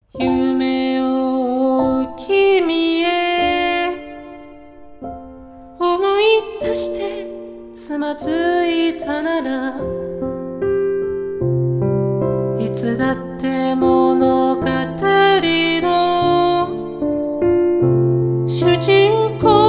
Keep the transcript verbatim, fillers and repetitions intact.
夢を君へ思い出してつまずいたならいつだって物語の主人公